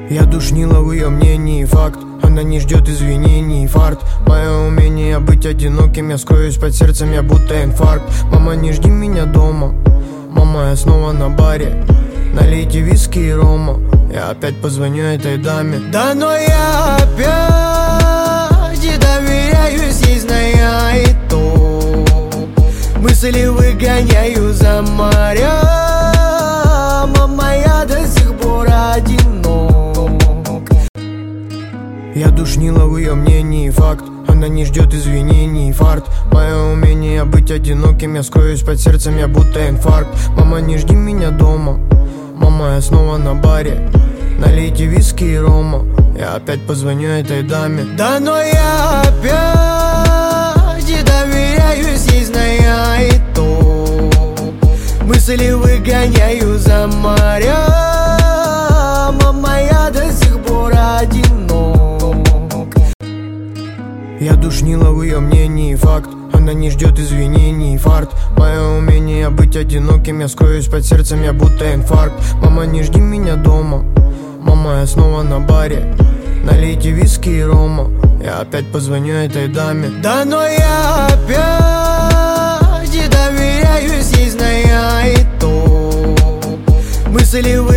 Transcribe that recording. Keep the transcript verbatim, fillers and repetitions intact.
Я душнила в ее мнении, факт. Она не ждет извинений, фарт. Мое умение быть одиноким, я скроюсь под сердцем, я будто инфаркт. Мама, не жди меня дома, мама, я снова на баре. Налейте виски и рома, я опять позвоню этой даме. Да, но я опять и доверяюсь ей, зная и то. Мысли выгоняю за моря. Мама, я до сих пор одинок. Я душнила в ее мнении, факт. Она не ждет извинений, фарт. Мое умение быть одиноким, я скроюсь под сердцем, я будто инфаркт. Мама, не жди меня дома, мама, я снова на баре. Налейте виски и рома, я опять позвоню этой даме. Да, но я опять и доверяюсь ей, зная и то. Мысли выгоняю за моря. Мама, я до сих пор одинок. Я душнила в ее мнении, факт. Она не ждет извинений, фарт. Мое умение быть одиноким, я скроюсь под сердцем, я будто инфаркт. Мама, не жди меня дома, мама, я снова на баре. Налейте виски и рома, я опять позвоню этой даме. Да, но я опять и доверяюсь ей, зная и то. Мысли вы